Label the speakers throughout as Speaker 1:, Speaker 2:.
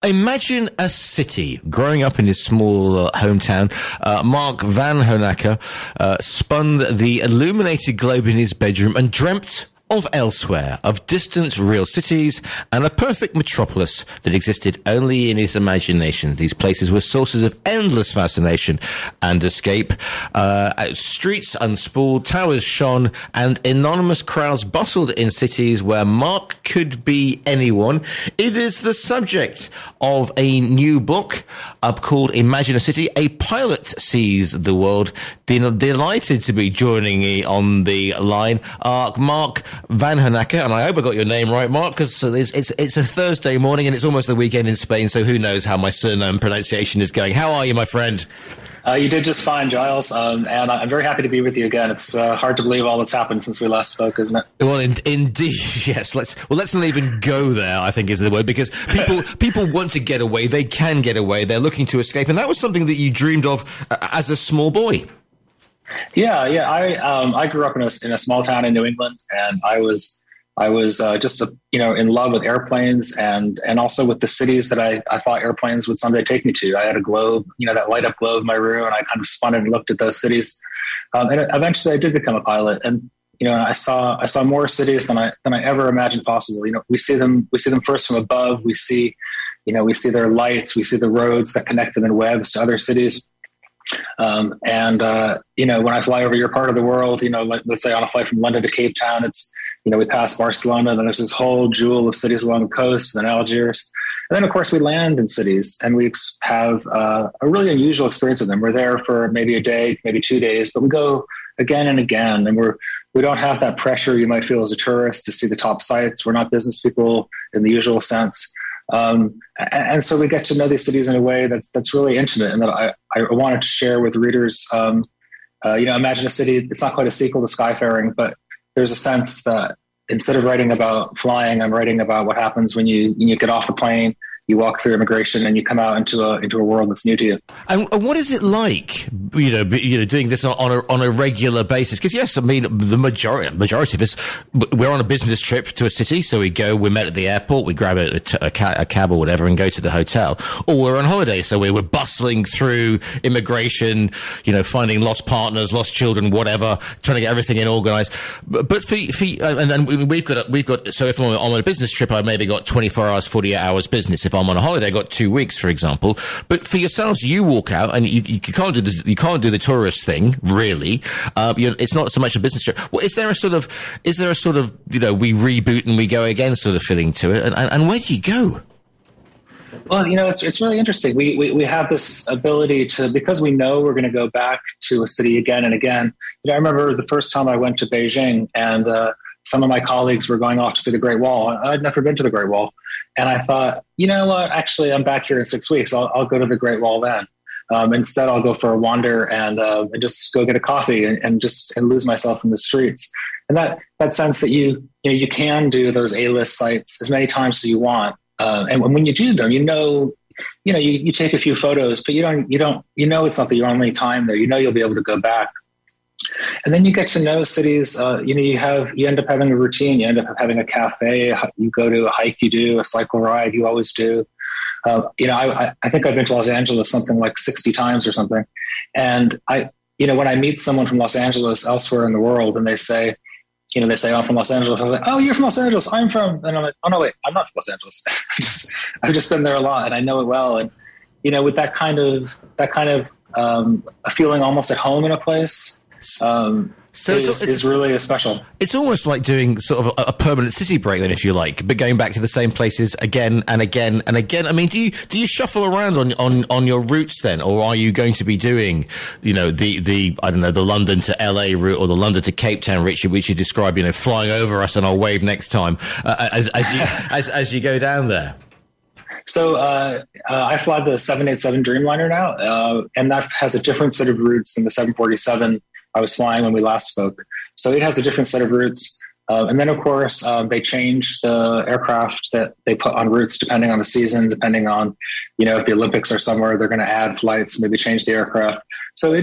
Speaker 1: Imagine a city. Growing up in his small hometown, Mark Van Honacker spun the illuminated globe in his bedroom and dreamt of elsewhere, of distant real cities and a perfect metropolis that existed only in his imagination. These places were sources of endless fascination and escape. Streets unspooled, towers shone, and anonymous crowds bustled in cities where Mark could be anyone. It is the subject of a new book called Imagine a City. A pilot sees the world. Delighted to be joining me on the line, Mark Van Honacker, and I hope I got your name right, Mark, because it's a Thursday morning and it's almost the weekend in Spain, so who knows how my surname pronunciation is going. How are you, my friend?
Speaker 2: You did just fine, Giles, and I'm very happy to be with you again. It's hard to believe all that's happened since we last spoke, isn't it?
Speaker 1: Well, indeed, yes. Let's not even go there, I think is the word, because people want to get away. They can get away. They're looking to escape, and that was something that you dreamed of as a small boy.
Speaker 2: Yeah. I grew up in a small town in New England, and I was just in love with airplanes and also with the cities that I thought airplanes would someday take me to. I had a globe, that light up globe in my room, and I kind of spun it and looked at those cities. And eventually, I did become a pilot, and I saw more cities than I ever imagined possible. We see them first from above. We see their lights. We see the roads that connect them in webs to other cities. When I fly over your part of the world, let's say on a flight from London to Cape Town, it's, we pass Barcelona, and then there's this whole jewel of cities along the coast and Algiers. And then, of course, we land in cities and we have a really unusual experience with them. We're there for maybe a day, maybe 2 days, but we go again and again. And we don't have that pressure you might feel as a tourist to see the top sites. We're not business people in the usual sense. And so we get to know these cities in a way that's really intimate, and that I wanted to share with readers. Imagine a City. It's not quite a sequel to Skyfaring, but there's a sense that instead of writing about flying, I'm writing about what happens when you get off the plane, you walk through immigration, and you come out into a world that's new to you.
Speaker 1: And what is it like, doing this on a regular basis? Because yes, I mean, the majority of us, we're on a business trip to a city, so we're met at the airport, we grab a cab or whatever, and go to the hotel, or we're on holiday, so we're bustling through immigration, finding lost partners, lost children, whatever, trying to get everything in organised. But for and we've got. So if I'm on a business trip, I've maybe got 24 hours, 48 hours business. If I'm on a holiday, I got 2 weeks, for example. But for yourselves, you walk out and you can't do the tourist thing, really. It's not so much a business trip. Well, is there a sort of we reboot and we go again sort of feeling to it? And where do you go?
Speaker 2: Well, it's really interesting. We have this ability to, because we know we're going to go back to a city again and again. I remember the first time I went to Beijing, and some of my colleagues were going off to see the Great Wall. I'd never been to the Great Wall. And I thought, you know what, actually, I'm back here in 6 weeks. I'll go to the Great Wall then. Instead, I'll go for a wander and just go get a coffee and lose myself in the streets. And that sense that you can do those A-list sites as many times as you want. And when you do them, you take a few photos, but you it's not the only time there. You'll be able to go back. And then you get to know cities. You end up having a routine. You end up having a cafe. You go to a hike. You do a cycle ride. You always do. I think I've been to Los Angeles something like 60 times or something. And when I meet someone from Los Angeles elsewhere in the world, and they say, oh, I'm from Los Angeles. I'm like, oh, you're from Los Angeles. I'm from, and I'm like, oh no, wait, I'm not from Los Angeles. I've just been there a lot and I know it well. And, with that kind of a feeling almost at home in a place, is really special. It's
Speaker 1: almost like doing sort of a permanent city break then, if you like, but going back to the same places again and again and again. I mean, do you shuffle around on your routes then, or are you going to be doing, the I don't know, the London to LA route or the London to Cape Town route, which you describe, flying over us and I'll wave next time as you go down there?
Speaker 2: So I fly the 787 Dreamliner now, and that has a different set of routes than the 747 I was flying when we last spoke. So it has a different set of routes. And then, of course, they change the aircraft that they put on routes depending on the season, depending on, if the Olympics are somewhere, they're going to add flights, maybe change the aircraft. So it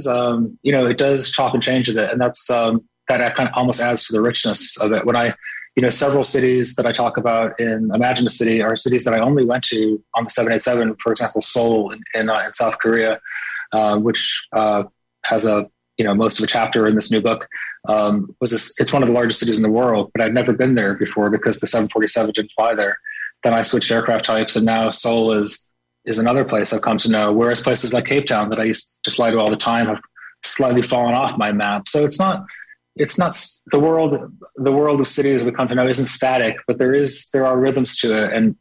Speaker 2: does chop and change a bit. And that's that kind of almost adds to the richness of it. When I several cities that I talk about in Imagine a City are cities that I only went to on the 787. For example, Seoul in South Korea, which has most of a chapter in this new book. It's one of the largest cities in the world, but I'd never been there before because the 747 didn't fly there. Then I switched aircraft types, and now Seoul is another place I've come to know. Whereas places like Cape Town that I used to fly to all the time have slightly fallen off my map. So it's not the world. The world of cities we come to know isn't static, but there are rhythms to it, and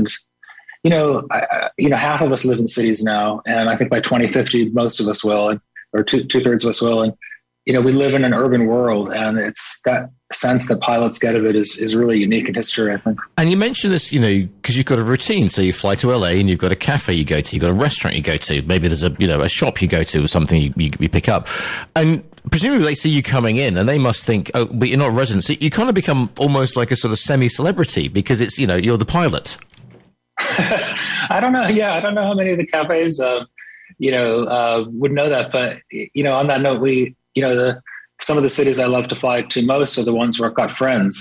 Speaker 2: half of us live in cities now, and I think by 2050 most of us will, or two-thirds of us will, and we live in an urban world, and it's that sense that pilots get of it is really unique in history, I think.
Speaker 1: And you mentioned this, because you've got a routine. So you fly to LA and you've got a cafe you go to, you've got a restaurant you go to, maybe there's a shop you go to or something you pick up. And presumably they see you coming in and they must think, oh, but you're not a resident. So you kind of become almost like a sort of semi-celebrity because it's, you're the pilot.
Speaker 2: I don't know. Yeah, I don't know how many of the cafes, would know that. But, on that note, some of the cities I love to fly to most are the ones where I've got friends,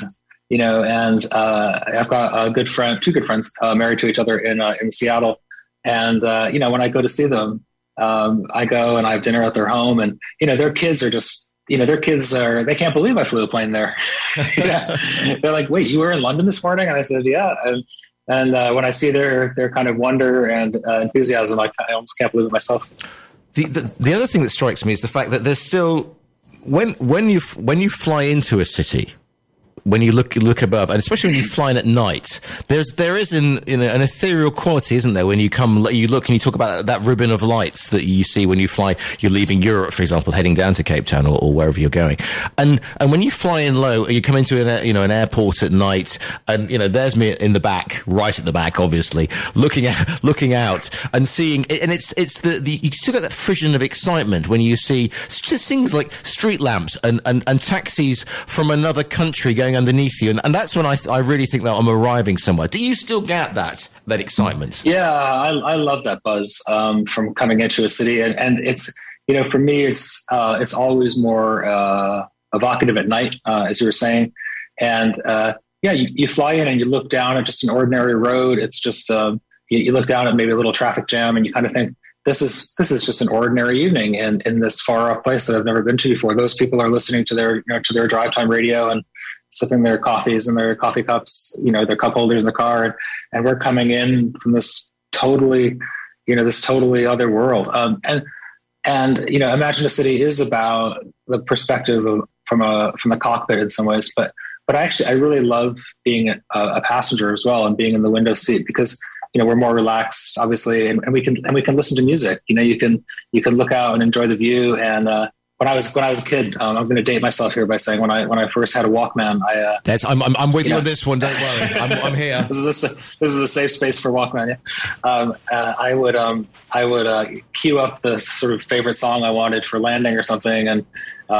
Speaker 2: and I've got two good friends married to each other in Seattle. And, when I go to see them, I go and I have dinner at their home, and, their kids are just, they can't believe I flew a plane there. They're like, wait, you were in London this morning? And I said, yeah. And when I see their kind of wonder and enthusiasm, I almost can't believe it myself.
Speaker 1: The other thing that strikes me is the fact that there's still, when you fly into a city, when you look above, and especially when you fly in at night, there is an ethereal quality, isn't there? When you look and you talk about that ribbon of lights that you see when you fly, you're leaving Europe, for example, heading down to Cape Town or wherever you're going, and when you fly in low, you come into an airport at night, and there's me in the back, right at the back, obviously, looking out and seeing, and it's you still get that frisson of excitement when you see just things like street lamps and taxis from another country going underneath you, and that's when I really think that I'm arriving somewhere. Do you still get that excitement?
Speaker 2: Yeah, I love that buzz from coming into a city, and it's for me it's always more evocative at night, as you were saying, and you fly in and you look down at just an ordinary road. It's just you look down at maybe a little traffic jam, and you kind of think, This is just an ordinary evening in this far off place that I've never been to before. Those people are listening to their drive time radio and sipping their coffees and their coffee cups, their cup holders in the car, and we're coming in from this totally other world. And Imagine a City is about the perspective from the cockpit in some ways, but I really love being a passenger as well and being in the window seat because we're more relaxed, obviously, and we can listen to music. You can look out and enjoy the view. And when I was a kid, I'm going to date myself here by saying when I first had a Walkman,
Speaker 1: I'm with you on this one. Don't worry, I'm here.
Speaker 2: This is a safe space for Walkman. Yeah. I would queue up the sort of favorite song I wanted for landing or something, and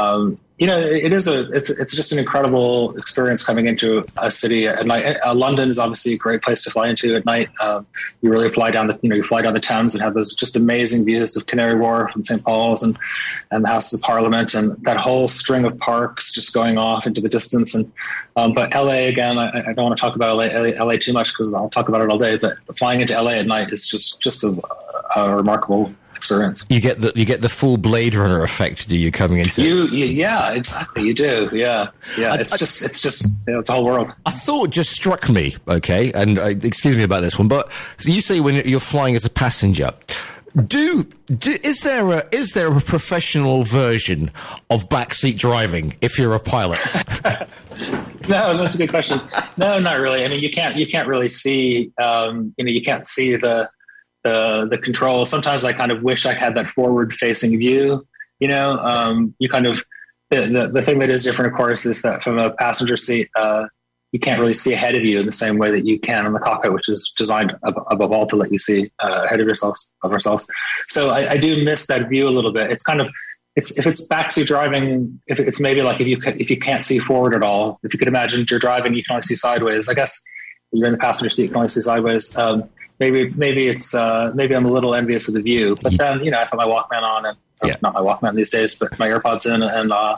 Speaker 2: it's just an incredible experience coming into a city at night. London is obviously a great place to fly into at night. You really fly down the Thames and have those just amazing views of Canary Wharf and St. Paul's and the Houses of Parliament and that whole string of parks just going off into the distance. And but LA again, I don't want to talk about LA too much because I'll talk about it all day. But flying into LA at night is just a remarkable experience.
Speaker 1: You get the full Blade Runner effect, do you, coming into
Speaker 2: yeah, exactly, you do. Yeah. It's just it's a whole world.
Speaker 1: A thought just struck me, okay, and excuse me about this one, but you say when you're flying as a passenger, is there a professional version of backseat driving if you're a pilot?
Speaker 2: No, that's a good question. No, not really. I mean, you can't really see you can't see the control. Sometimes I kind of wish I had that forward facing view, you kind of, the thing that is different, of course, is that from a passenger seat, you can't really see ahead of you in the same way that you can in the cockpit, which is designed above all to let you see ahead of ourselves. So I do miss that view a little bit. It's kind of, if it's backseat driving, if it's maybe like if you can't see forward at all, if you could imagine you're driving, you can only see sideways. I guess you're in the passenger seat, you can only see sideways. Maybe it's maybe I'm a little envious of the view, but then I put my Walkman on and not my Walkman these days, but my AirPods in, and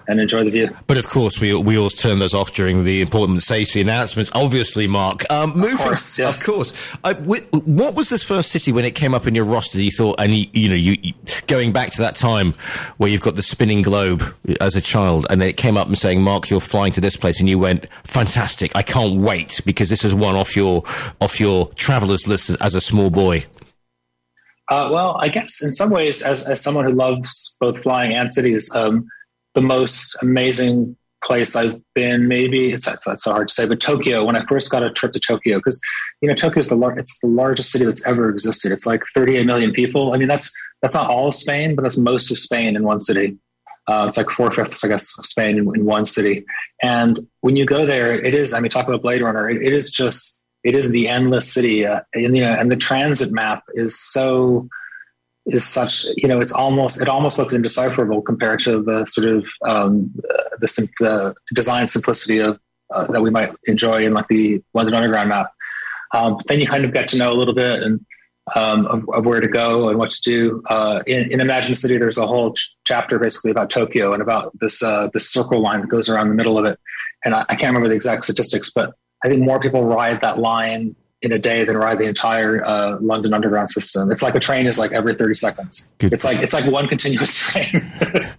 Speaker 2: and enjoy the view.
Speaker 1: But of course, we always turn those off during the important safety announcements. Obviously, Mark.
Speaker 2: Of course.
Speaker 1: What was this first city when it came up in your roster? You thought, and you going back to that time where you've got the spinning globe as a child, and it came up and saying, Mark, you're flying to this place, and you went, fantastic! I can't wait, because this is one off your travelers list as a small boy.
Speaker 2: Well, I guess in some ways, as someone who loves both flying and cities, the most amazing place I've been, maybe that's so hard to say, but Tokyo. When I first got a trip to Tokyo, because Tokyo is it's the largest city that's ever existed. It's like 38 million people. I mean, that's not all of Spain, but that's most of Spain in one city. It's like 4/5, I guess, of Spain in one city. And when you go there, it is. I mean, talk about Blade Runner. It is the endless city, and the transit map is such, it almost looks indecipherable compared to the sort of the design simplicity of that we might enjoy in like the London Underground map. But then you kind of get to know a little bit and of where to go and what to do. In Imagine a City, there's a whole chapter basically about Tokyo and about this circle line that goes around the middle of it. And I can't remember the exact statistics, but I think more people ride that line in a day than ride the entire London Underground system. It's like a train is like every 30 seconds. Good. It's like one continuous train.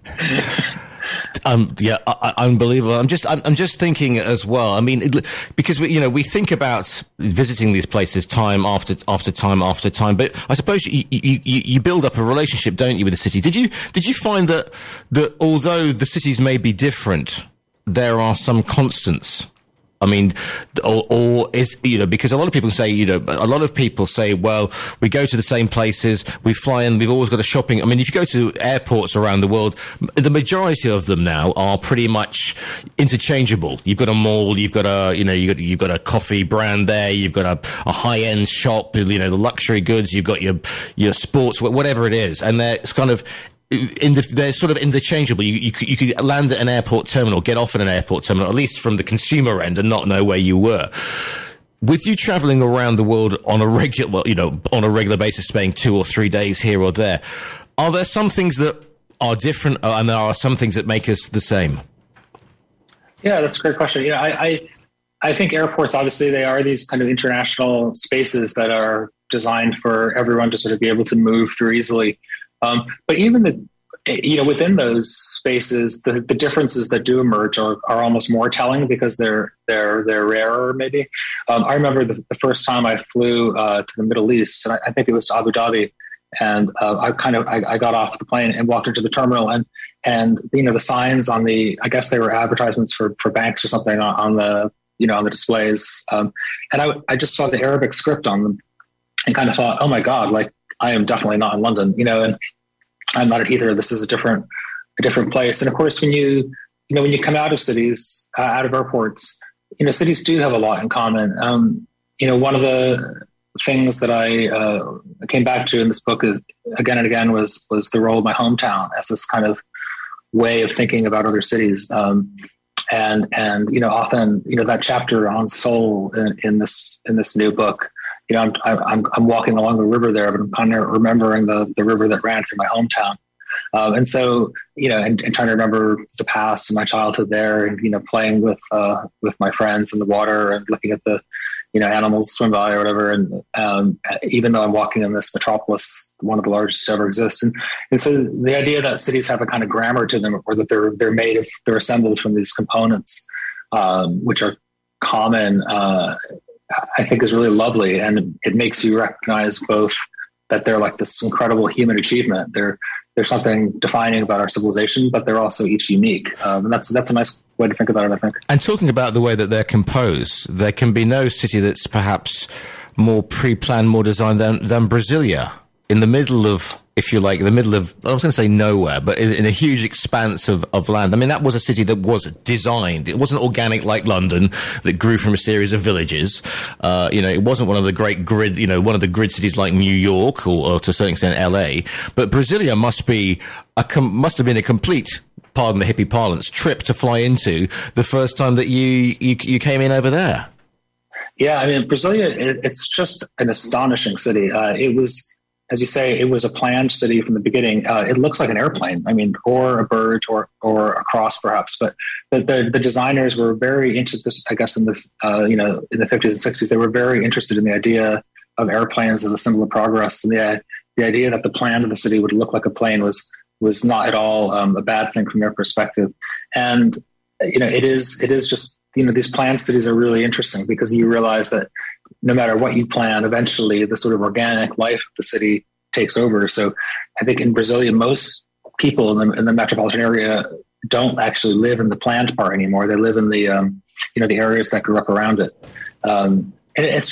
Speaker 1: Unbelievable. I'm just thinking as well. I mean, because we think about visiting these places time after time after time, but I suppose you build up a relationship, don't you, with the city? Did you find that although the cities may be different, there are some constants? I mean, or is, because a lot of people say, well, we go to the same places, we fly in, we've always got a shopping. I mean, if you go to airports around the world, the majority of them now are pretty much interchangeable. You've got a mall, you've got you've got a coffee brand there, you've got a high-end shop, the luxury goods, you've got your sports, whatever it is. And they're kind of, they're sort of interchangeable. You could land at an airport terminal, get off at an airport terminal, at least from the consumer end, and not know where you were. With you traveling around the world on a regular basis, spending 2 or 3 days here or there, are there some things that are different, and there are some things that make us the same?
Speaker 2: Yeah, that's a great question. I think airports, obviously, they are these kind of international spaces that are designed for everyone to sort of be able to move through easily. But even within those spaces, the differences that do emerge are almost more telling because they're rarer. Maybe I remember the first time I flew to the Middle East, and I think it was to Abu Dhabi, and I got off the plane and walked into the terminal, and the signs on I guess they were advertisements for banks or something on the displays, and I just saw the Arabic script on them and kind of thought, oh my God, like, I am definitely not in London, and I'm not at either. This is a different place. And of course, when you come out of cities, out of airports, cities do have a lot in common. One of the things that I came back to in this book is again and again was the role of my hometown as this kind of way of thinking about other cities. And often, that chapter on Seoul in this new book, I'm walking along the river there, but I'm kind of remembering the river that ran through my hometown. And so, and trying to remember the past and my childhood there and, playing with my friends in the water and looking at the, animals swim by or whatever. And even though I'm walking in this metropolis, one of the largest to ever exist. And so the idea that cities have a kind of grammar to them, or that they're assembled from these components, which are common, I think is really lovely. And it makes you recognize both that they're like this incredible human achievement. There's something defining about our civilization, but they're also each unique. And that's a nice way to think about it, I think.
Speaker 1: And talking about the way that they're composed, there can be no city that's perhaps more pre-planned, more designed than Brasilia, in the middle of, if you like, I was going to say nowhere, but in a huge expanse of land. I mean, that was a city that was designed. It wasn't organic like London that grew from a series of villages. It wasn't one of the great grid, one of the grid cities like New York or to a certain extent LA. But Brasilia must have been a complete, pardon the hippie parlance, trip to fly into the first time that you came in over there.
Speaker 2: Yeah, I mean, Brasilia, it's just an astonishing city. as you say, it was a planned city from the beginning. It looks like an airplane, I mean, or a bird, or a cross, perhaps. But the designers were very into this. I guess in this, in the 50s and 60s, they were very interested in the idea of airplanes as a symbol of progress, and the idea that the plan of the city would look like a plane was not at all a bad thing from their perspective. And it is just these planned cities are really interesting because you realize that no matter what you plan, eventually the sort of organic life of the city takes over. So I think in Brasilia, most people in the metropolitan area don't actually live in the planned part anymore. They live in the the areas that grew up around it. It's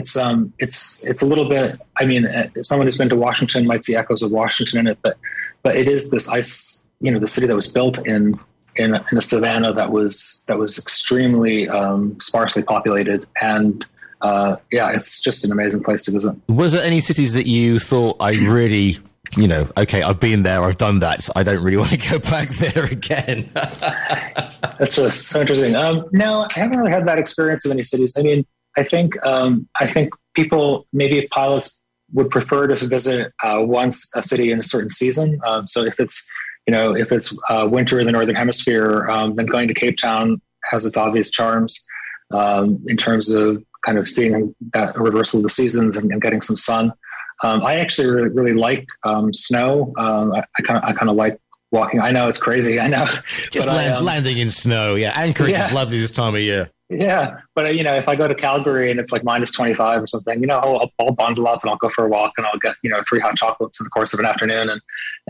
Speaker 2: a little bit. I mean, someone who's been to Washington might see echoes of Washington in it, but it is this the city that was built in a savanna that was extremely sparsely populated, and it's just an amazing place to visit.
Speaker 1: Was there any cities that you thought I really, okay, I've been there, I've done that, so I don't really want to go back there again?
Speaker 2: That's just so interesting. No, I haven't really had that experience of any cities. I mean, I think people, maybe pilots, would prefer to visit once a city in a certain season. So if it's winter in the Northern Hemisphere, then going to Cape Town has its obvious charms in terms of kind of seeing that reversal of the seasons and getting some sun. I actually really like snow. I kind of like walking. I know it's crazy. I know.
Speaker 1: Just landing in snow. Yeah. Anchorage is lovely this time of year.
Speaker 2: Yeah. But, if I go to Calgary and it's like minus 25 or something, I'll bundle up and I'll go for a walk and I'll get, 3 hot chocolates in the course of an afternoon.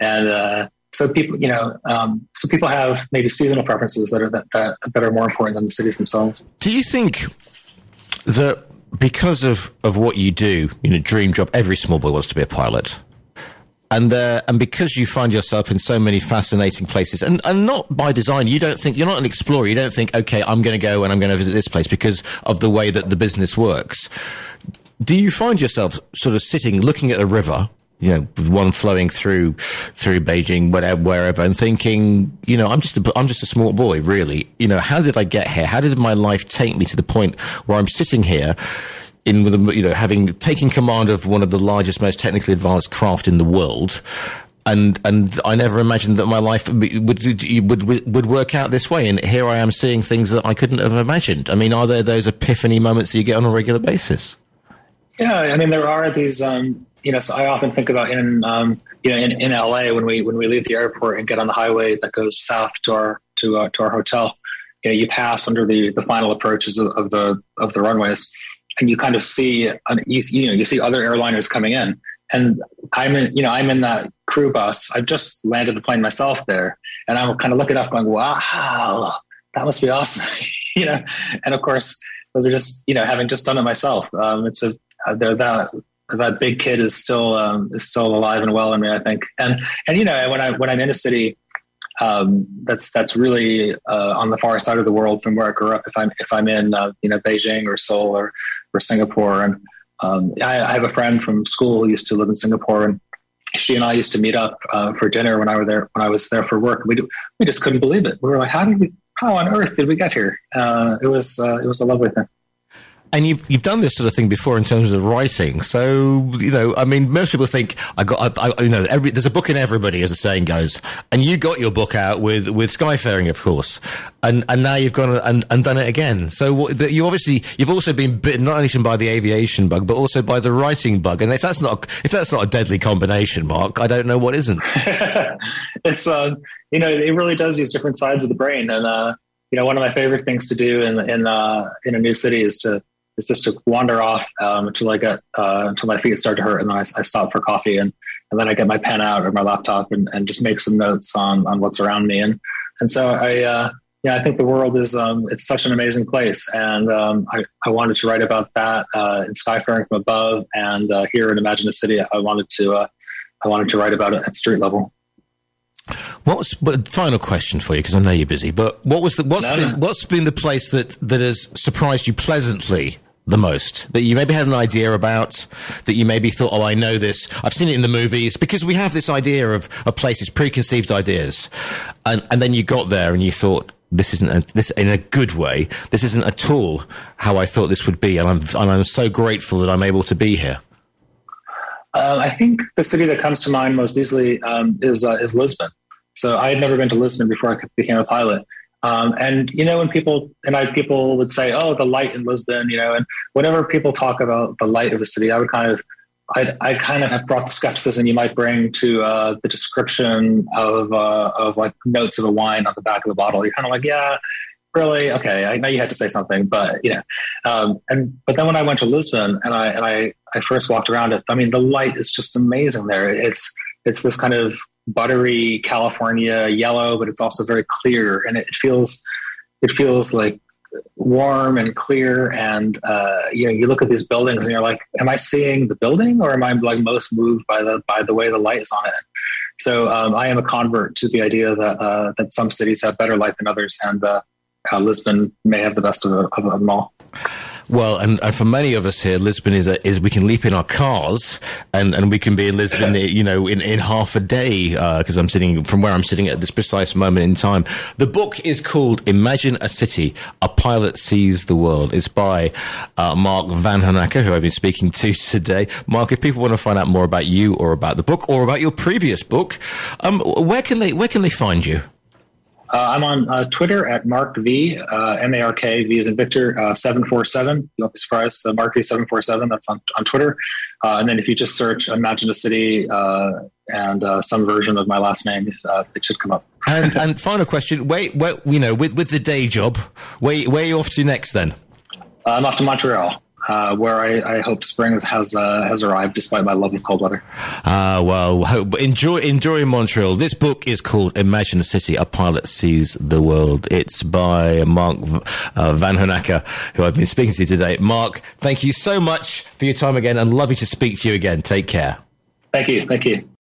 Speaker 2: So people, people have maybe seasonal preferences that are more important than the cities themselves.
Speaker 1: Do you think that because of what you do, dream job, every small boy wants to be a pilot, and because you find yourself in so many fascinating places, and not by design, you're not an explorer. You don't think, okay, I'm going to go and I'm going to visit this place because of the way that the business works. Do you find yourself sort of sitting, looking at a river, with one flowing through Beijing, wherever, and thinking, I'm just a small boy, really. How did I get here? How did my life take me to the point where I'm sitting here having taken command of one of the largest, most technically advanced craft in the world? And I never imagined that my life would work out this way. And here I am seeing things that I couldn't have imagined. I mean, are there those epiphany moments that you get on a regular basis?
Speaker 2: Yeah, I mean, there are these. So I often think about in LA when we leave the airport and get on the highway that goes south to our hotel. You pass under the final approaches of the runways, and you kind of see you see other airliners coming in, and I'm in that crew bus. I've just landed the plane myself there, and I'm kind of looking up, going, "Wow, that must be awesome," And of course, those are just having just done it myself. That big kid is still alive and well in me, I think. And when I'm in a city that's really on the far side of the world from where I grew up, if I'm in Beijing or Seoul or Singapore, and I have a friend from school who used to live in Singapore, and she and I used to meet up for dinner when I was there for work. We just couldn't believe it. We were like, how on earth did we get here? It was a lovely thing.
Speaker 1: And you've done this sort of thing before in terms of writing. So, I mean, most people think there's a book in everybody, as the saying goes. And you got your book out with Skyfaring, of course. And now you've gone and done it again. So you've also been bitten not only by the aviation bug, but also by the writing bug. And if that's not a deadly combination, Mark, I don't know what isn't.
Speaker 2: It's, it really does use different sides of the brain. And, one of my favorite things to do in a new city is just to wander off until my feet start to hurt, and then I stop for coffee, and then I get my pen out or my laptop and just make some notes on what's around me, and so I think the world is it's such an amazing place, and I wanted to write about that in Skyfaring from Above, and here in Imagine a City, I wanted to write about it at street level.
Speaker 1: But final question for you, because I know you're busy. But what's been the place that has surprised you pleasantly the most, that you maybe had an idea about, that you maybe thought, I know this, I've seen it in the movies, because we have this idea of places, preconceived ideas, and then you got there and you thought, this in a good way, this isn't at all how I thought this would be, and I'm so grateful that I'm able to be here.
Speaker 2: I think the city that comes to mind most easily is Lisbon. So I had never been to Lisbon before I became a pilot. And when people would say, "Oh, the light in Lisbon," and whenever people talk about the light of a city, I kind of have brought the skepticism you might bring to the description of like notes of a wine on the back of the bottle. You're kind of like, yeah, really? Okay, I know you had to say something, but but then when I went to Lisbon and I first walked around it, I mean, the light is just amazing there. It's this kind of buttery California yellow, but it's also very clear, and it feels like warm and clear. And you look at these buildings and you're like, am I seeing the building, or am I like most moved by the way the light is on it? So I am a convert to the idea that some cities have better light than others, and Lisbon may have the best of them all.
Speaker 1: Well, and for many of us here, Lisbon is we can leap in our cars and we can be in Lisbon, in half a day, because I'm sitting from where I'm sitting at this precise moment in time. The book is called Imagine a City, A Pilot Sees the World. It's by Mark Van Honacker, who I've been speaking to today. Mark, if people want to find out more about you or about the book or about your previous book, where can they find you?
Speaker 2: I'm on Twitter at Mark V, M-A-R-K, V as in Victor, 747. You won't be surprised. Mark V 747, that's on Twitter. And then if you just search Imagine a City and some version of my last name, it should come up.
Speaker 1: And final question, with the day job, where are you off to next then?
Speaker 2: I'm off to Montreal. Where I hope spring has arrived, despite my love of cold weather. Enjoy
Speaker 1: Montreal. This book is called Imagine a City, A Pilot Sees the World. It's by Mark Van Honacker, who I've been speaking to today. Mark, thank you so much for your time again, and lovely to speak to you again. Take care.
Speaker 2: Thank you.